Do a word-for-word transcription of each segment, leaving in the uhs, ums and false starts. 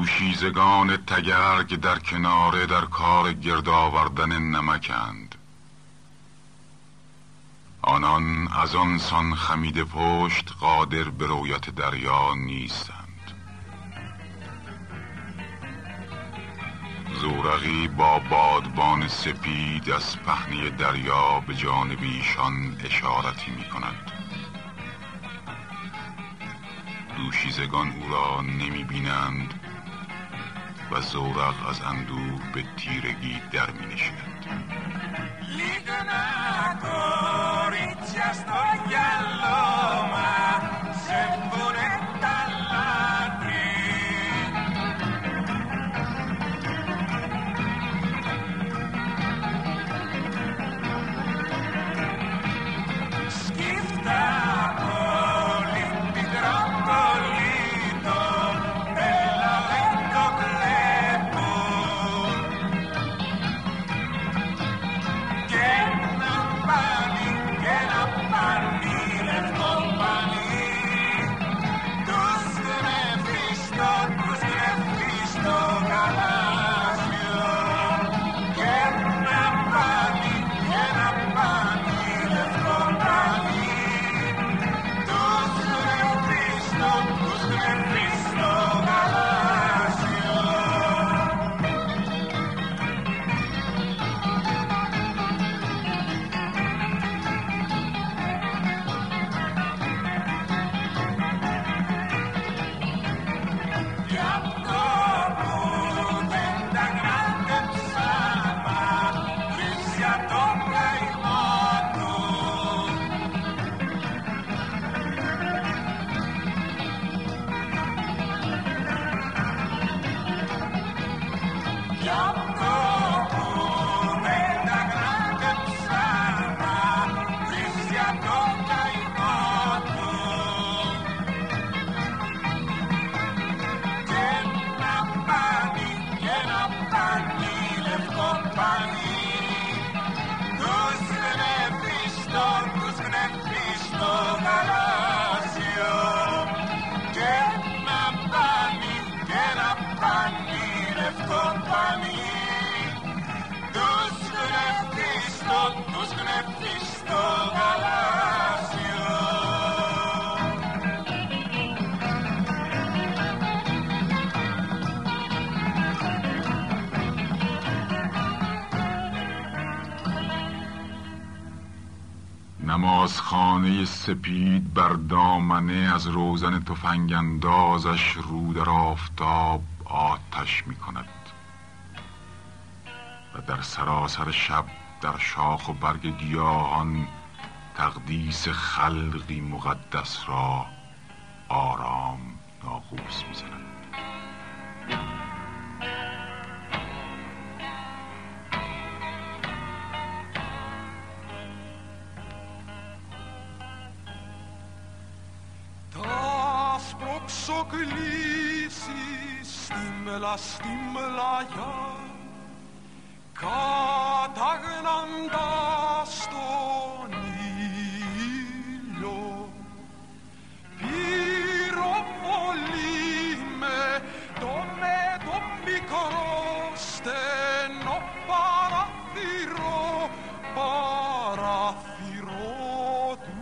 دوشیزگان تگرگ در کناره در کار گرد آوردن نمکند. آنان از آن سان خمیده پشت قادر به رویت دریا نیستند. زورقی با بادبان سپید از پهنه دریا به جانب ایشان اشارتی می کند. دوشیزگان او را نمی بینند و زورق از اندوه به تیرگی در می نشیند. نمازخانه سپید بر دامنه از روزن تفنگ اندازش رو در آفتاب آتش می کند و در سراسر شب در شاخ و برگ گیاهان تقدیس خلقی مقدس را آرام ناقوس می زند. Så glisis stimmela stimmela ja Katagnanda stonilo Piro volime Dome dommi koroste No parathiro Parathiro du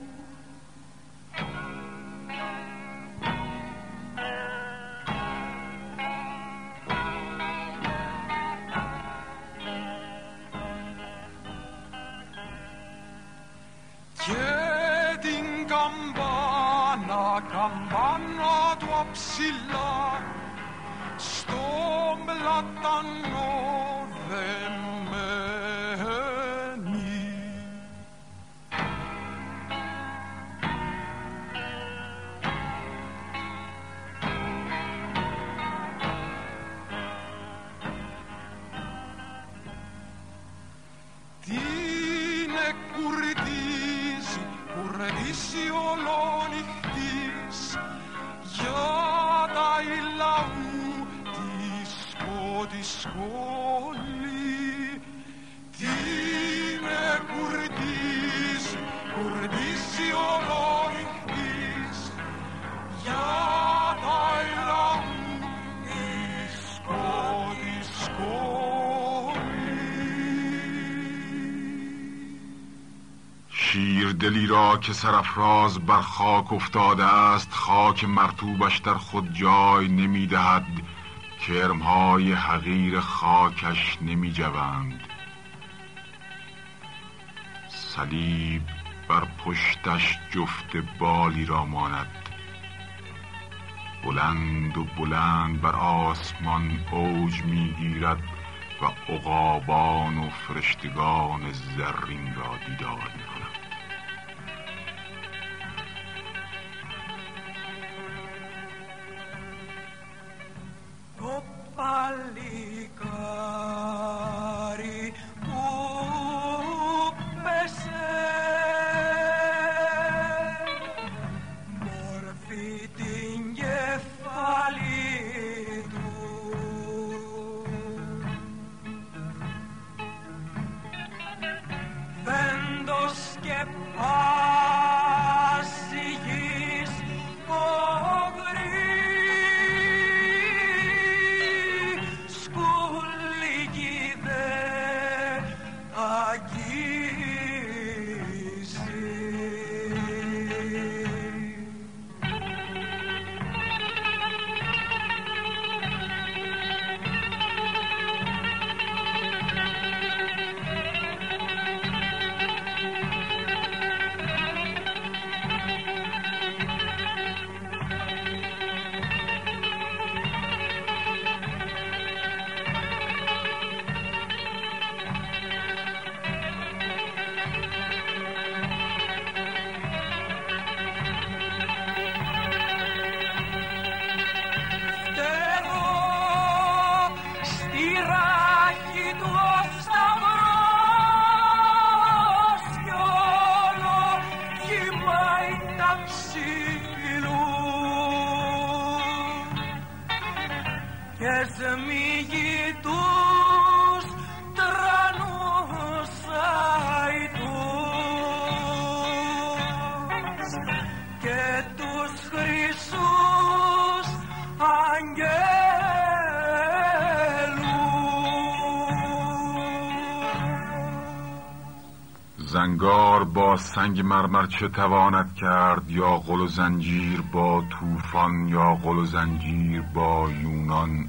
Chiedi campana, campana tua psilla, stombla tanno vemmeni. Dine curtisi, curtisi olonichtis, Iada illau disco discoli. Dine curtisi, curtisi olonichtis, Iada illau دلی را که سرافراز بر خاک افتاده است خاک مرطوبش در خود جای نمی دهد، کرمهای حقیر خاکش نمی جوند. صلیب بر پشتش جفت بالی را ماند، بلند و بلند بر آسمان اوج می گیرد و عقابان و فرشتگان زرین را دیدار می کند. Παλικάρι που πέσε μόρφη την κεφάλι του, δεν το σκεπάσει γης ο σμίγει τους τρανούς αητούς και τους χρυσούς αγγέλους. زنگار با سنگ مرمر چه تواند کرد؟ یا غل و زنجیر با طوفان، یا غل و زنجیر با یونان.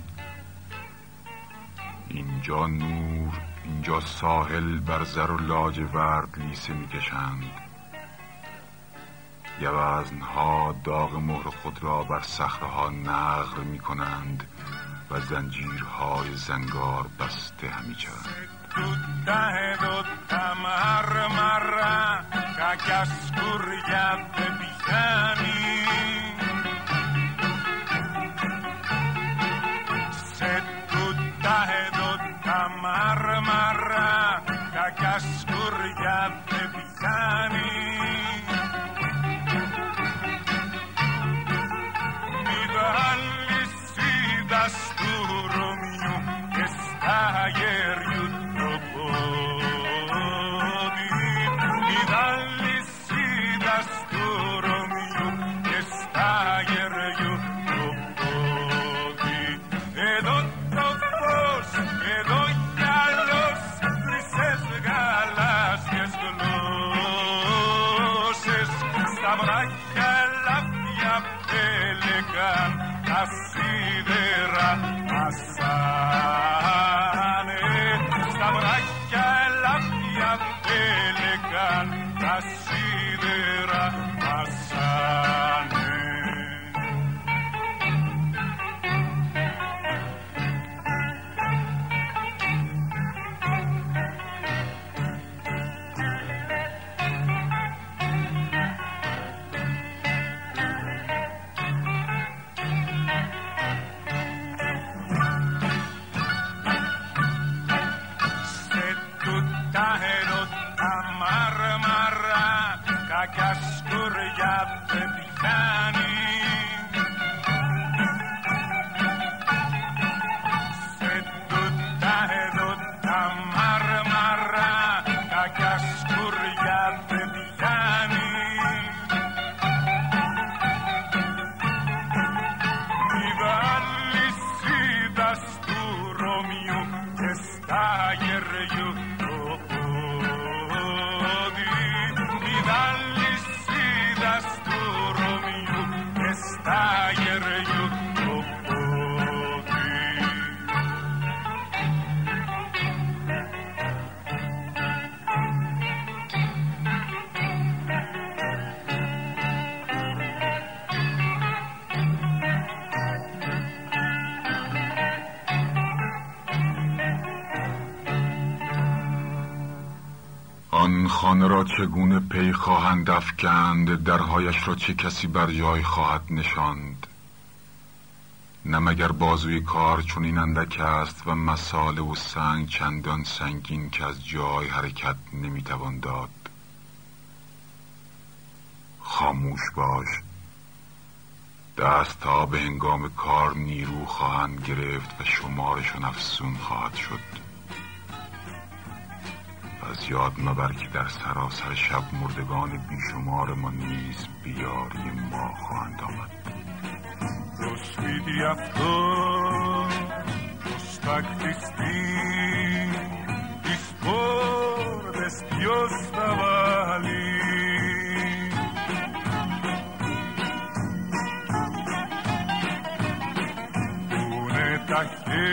اینجا نور، اینجا ساحل بر زر و لاجورد لیسه میکشند. گوزنها داغ مهر خود را بر صخره‌ها نقر میکنند و زنجیرهای زنگار بسته همی شوند. Tutta εδώ τα μάρμαρα κακιά σκουριά δεν πιάνει, σε τούτα εδώ τα μάρμαρα κακιά σκουριά δεν πιάνει. Μη αλυσίδας του Ρωμιού και στα γεριού τα σίδερα ασάνε, στα βράχια ελάφια πέλεκαν, τα σίδερα ασάνε. Dal آن خانه را چگونه پی خواهند افکند، درهایش را چه کسی بر جای خواهد نشاند؟ نه مگر بازوی کار چون این اندک است و مساله و سنگ چندان سنگین که از جای حرکت نمیتوان داد. خاموش باش، دست تا به هنگام کار نیرو خواهند گرفت و شمارشان افزون خواهد شد. از یاد مبر که در سراسر شب مردگان بیشمار ما نیز بیاری ما خواهند آمد. Rozsvítí javko, tak ty spí, ty spor bez piostavali. Tu ne tak je,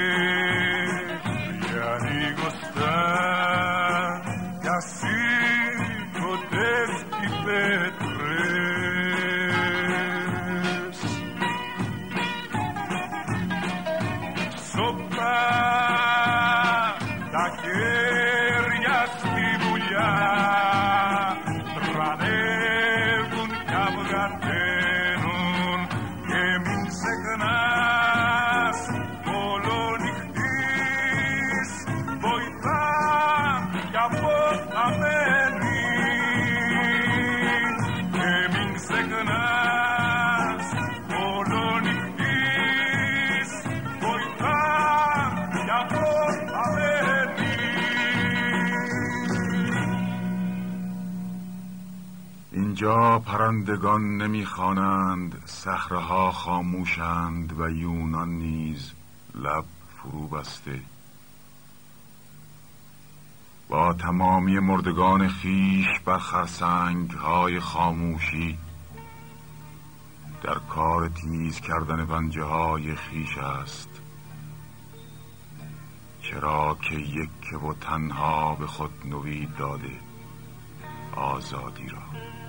ja ni gosta, ja si kodeski Petre. اینجا پرندگان نمیخوانند، صخره‌ها خاموشند و یونان نیز لب فرو بسته. با تمامی مردگان خیش بر خرسنگ‌های خاموشی در کار تیز کردن پنجه‌های خیش است، چرا که یک و تنها به خود نوید داده آزادی را.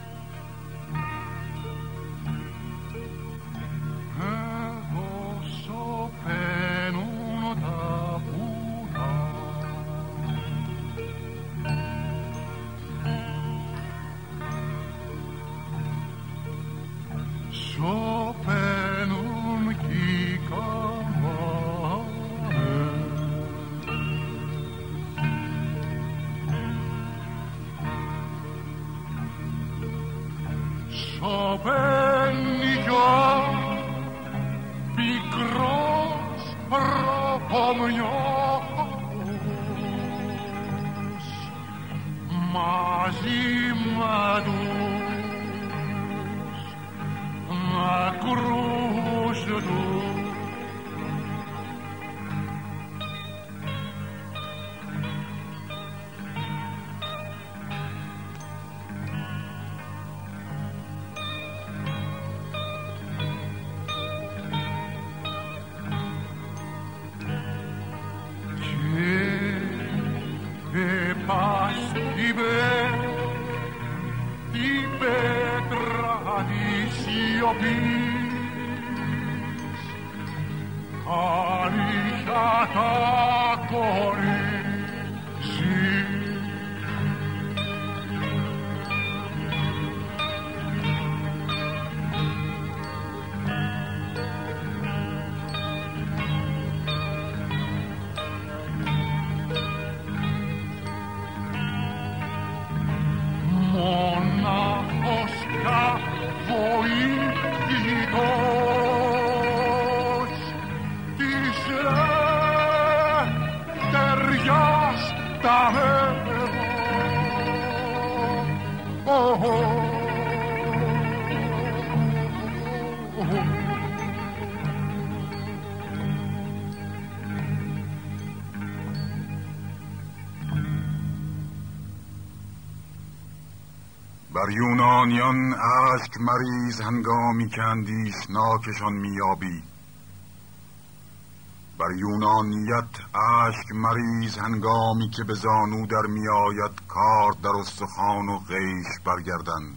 بر یونانیان اشک مریز هنگامی که اندیشناکشان میابی. بر یونانیت اشک مریز هنگامی که به زانو در میآید کار در استخوان و قیش برگردن.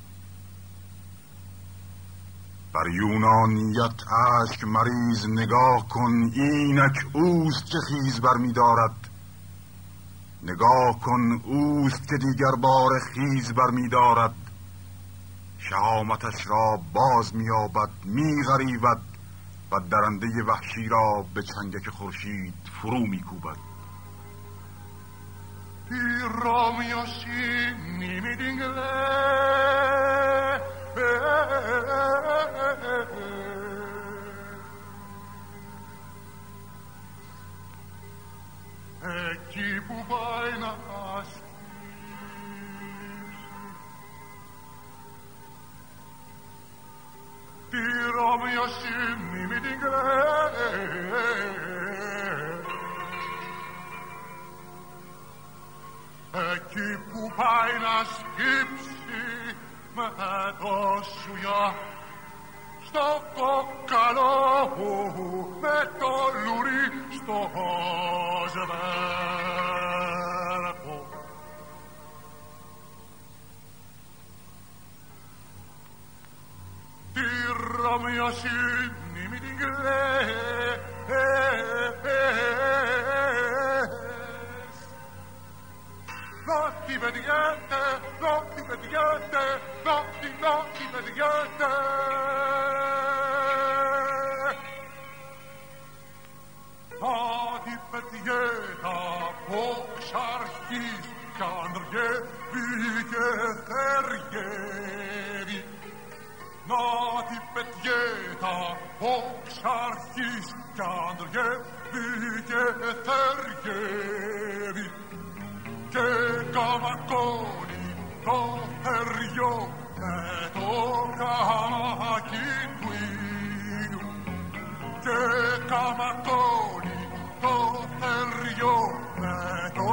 بر یونانیت اشک مریز نگاه کن، اینک اوست که خیز بر می دارد. نگاه کن اوست که دیگر بار خیز برمی دارد، شهامتش را باز می‌یابد می‌غریود و درنده وحشی را به چنگک خورشید فرو می‌کوبد. Εκεί που πάει να ασκήσει τη Ρωμιοσύνη μη την κλαις, εκεί που πάει να σκύψει με το σουγιά στο κόκκαλο με το λουρί στο σβέρκο. Τη Ρωμιοσύνη μη την κλαις, νότι πετιέται, νότι πετιέται, νότι, νότι πετιέται. Νότι πετιέται από ξαρχής κι ανδριεύει και θεριεύει. Νότι πετιέται από ξαρχής κι ανδριεύει και θεριεύει. Και καμακώνει το θεριό με το καμάκι του ήλιου. Και καμακώνει το θεριό με το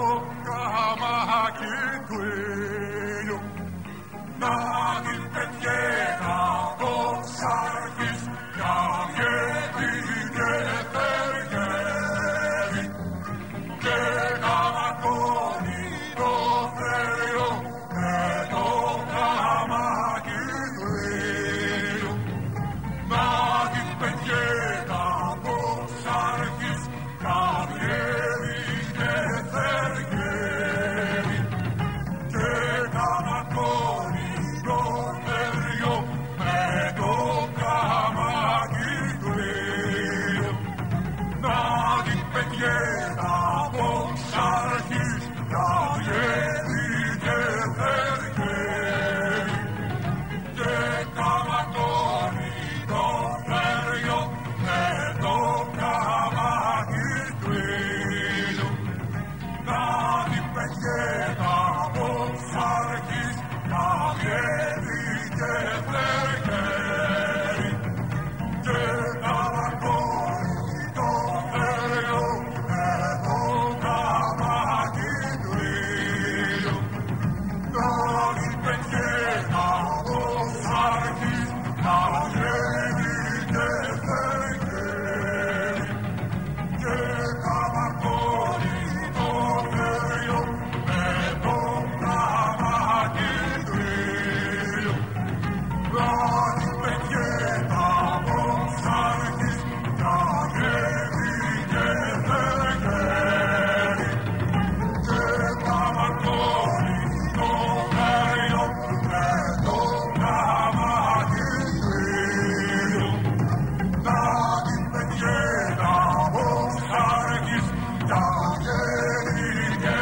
καμάκι του ήλιου. Να την πετιέται από ξαρχής κι ανδριεύει και θεριεύει. Και καμακώνει το θεριό με το καμάκι του ήλιου. Να την πετιέται από ξαρχής κι ανδριεύει και θεριεύει. Και καμακώνει το θεριό με το καμάκι του ήλιου. Να την πετιέται από ξαρχής κι ανδριεύει και θεριεύει. Και καμακώνει το θεριό με το καμάκι του ήλιου. Να την πετιέται από ξαρχής κι ανδριεύει και θεριεύει. Και καμακώνει το θεριό με το καμάκι του ήλιου. Να την πετιέται από ξαρχής κι ανδριεύει και θεριεύει. Και καμακώνει το θεριό με το καμάκι του ήλιου. Να την πετιέται από ξαρχής κι ανδριεύει και θεριεύει. Και καμακώνει το θεριό με το καμάκι του ήλιου. Να την πετιέται από ξαρχής κι ανδριεύει και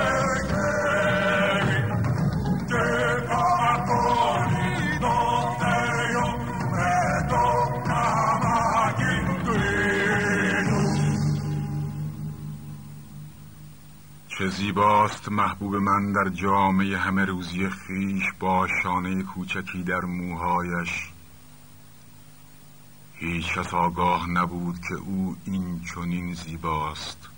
θεριεύει. Και καμακώνει το θεριό με το καμάκι του ήλιου. چه زیباست محبوب من در جامعه همه روزی خیش با شانه کوچکی در موهایش. هیچ کس آگاه نبود که او این چنین زیباست.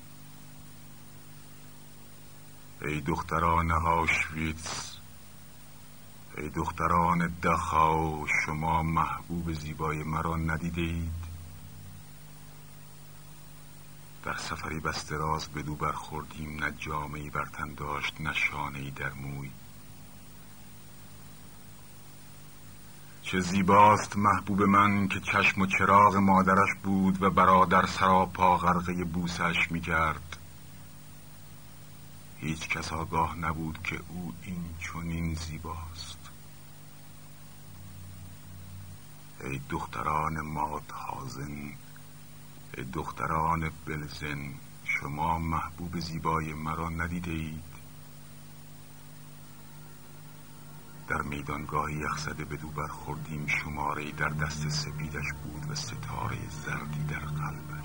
ای دختران آشویتس، ای دختران دخاو، شما محبوب زیبای مرا ندیدید؟ در سفری بس دراز بدو برخوردیم، نه جامه‌ای بر تن داشت نه شانه‌ای در موی. چه زیباست محبوب من که چشم و چراغ مادرش بود و برادر سراپا غرقه بوسش می‌کرد. هیچ کس آگاه نبود که او این چنین زیباست. ای دختران ماتحازن، ای دختران بلزن، شما محبوب زیبای مرا ندیده اید؟ در میدانگاه یخزده بدو برخوردیم، شماره در دست سپیدش بود و ستاره زردی در قلبش.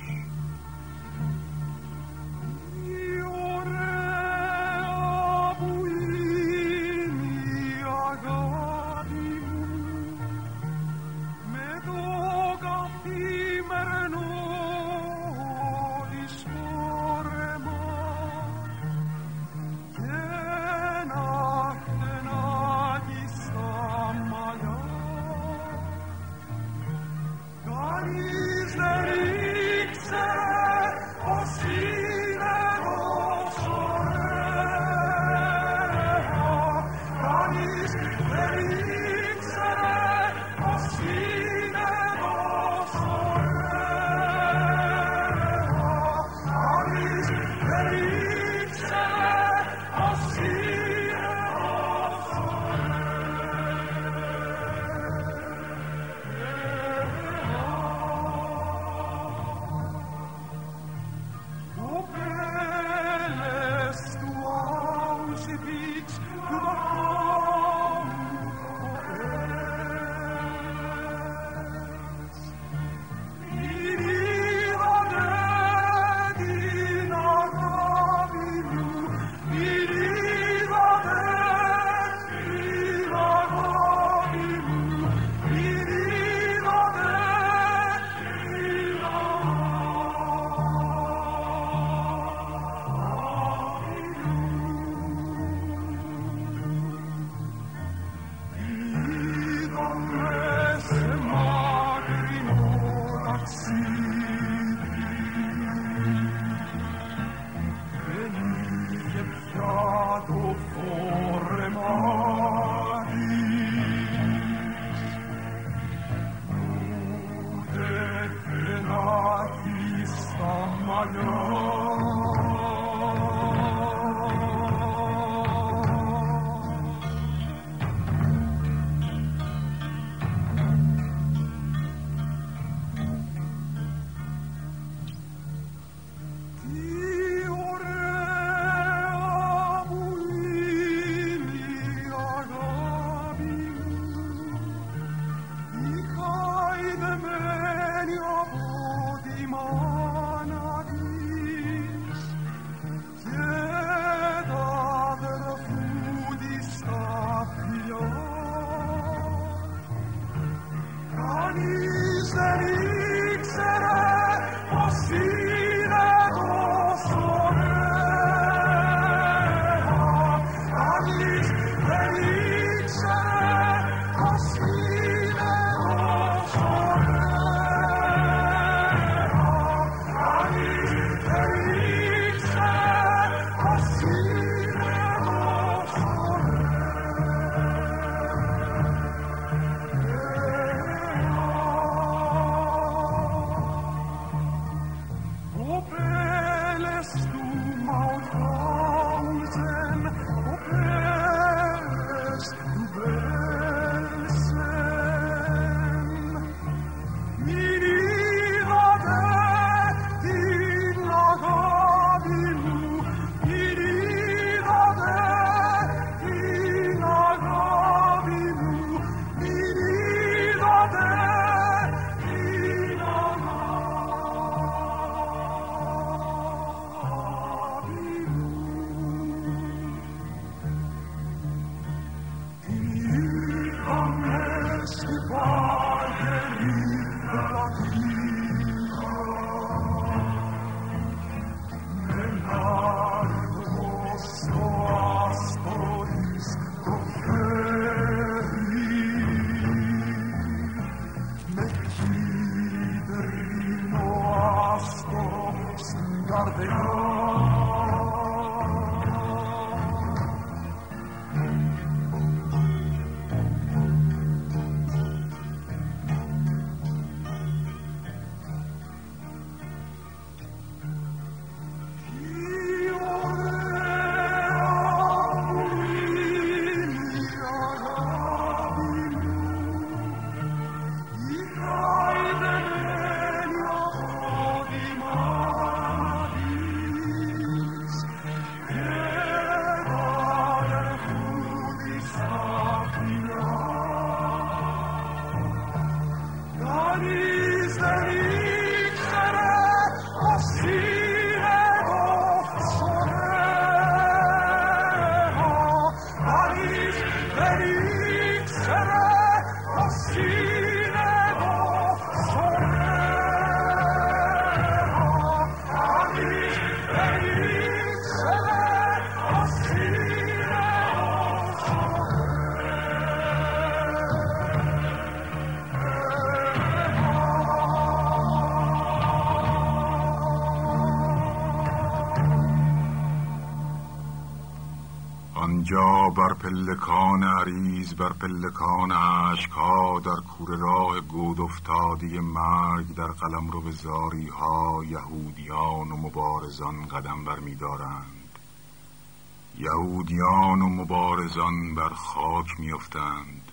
آنجا بر پلکان عریض، بر پلکان اشک‌ها، در کوره راه گود افتادی مرگ، در قلمرو به زاری ها یهودیان و مبارزان قدم بر می دارند. یهودیان و مبارزان بر خاک می افتند.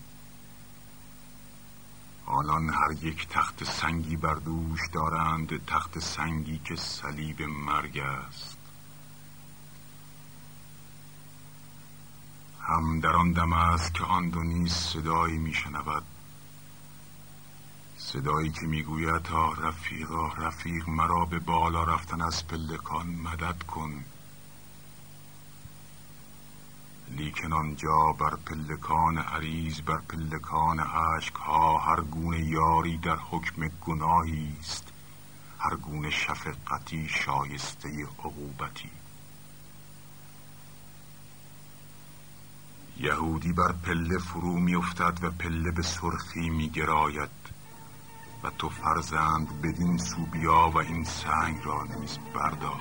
آنان هر یک تخت سنگی بر دوش دارند، تخت سنگی که صلیب مرگ است. هم در آن دم است که آن دو نیز صدایی می شنود، صدایی که می گوید آه رفیقا رفیق، مرا به بالا رفتن از پلکان مدد کن. لیکن آنجا بر پلکان عریض، بر پلکان اشک ها، هر گونه یاری در حکم گناهی است، هر گونه شفقتی شایسته عقوبتی. یهودی بر پله فرو می افتد و پله به سرخی می گراید و تو فرزند بدین سو بیا و این سنگ را نیز بردار.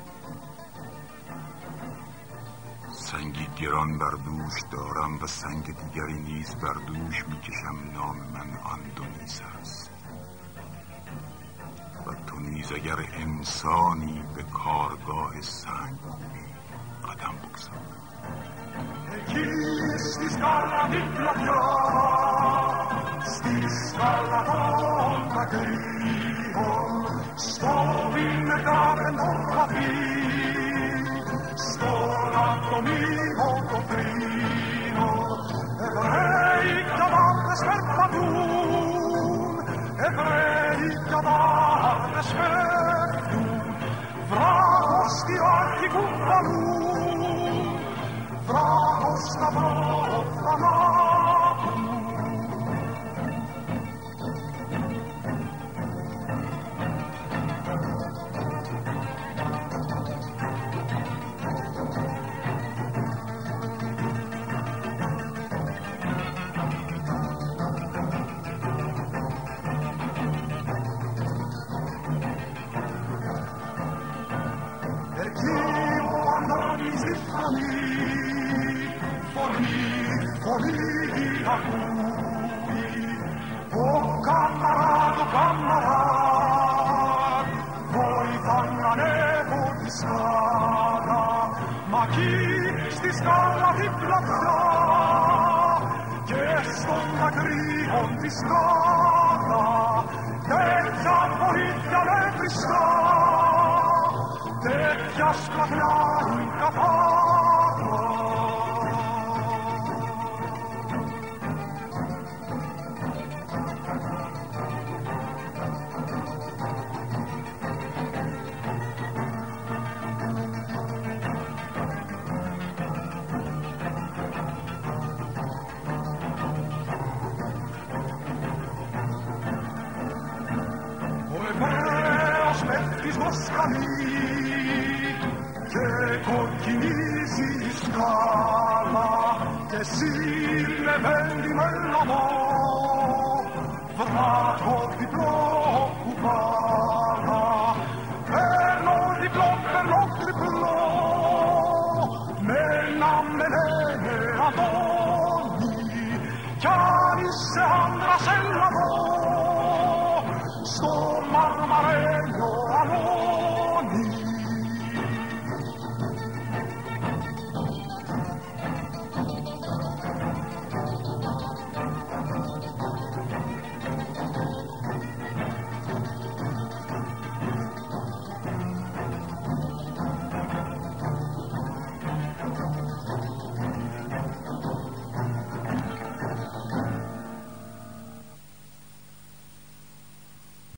سنگی گران بر دوش دارم و سنگ دیگری نیز بر دوش می کشم، نام من آن دو نیز است. و تو نیز اگر انسانی به کارگاه سنگ قدم بگذار. Chi scala di platea, sti scala volta griho, sto in cave non capi, sto l'atomi molto primo, ebrei cavate sperpatum, ebrei cavate sperpatum, vrasti occhi cumbalum, Bravo stavro flamato. Per chi quando mi si famiglia Fornì a cui, oh camarado, camarado, voi fanno nevo di scala, ma chi sti scala di platea, che stonda grivon di scala, tecchia polizia le frisca, tecchia sclaviano in capara. Moscami che con chi si scala che si le vendi nell'amore fraco ti preoccupa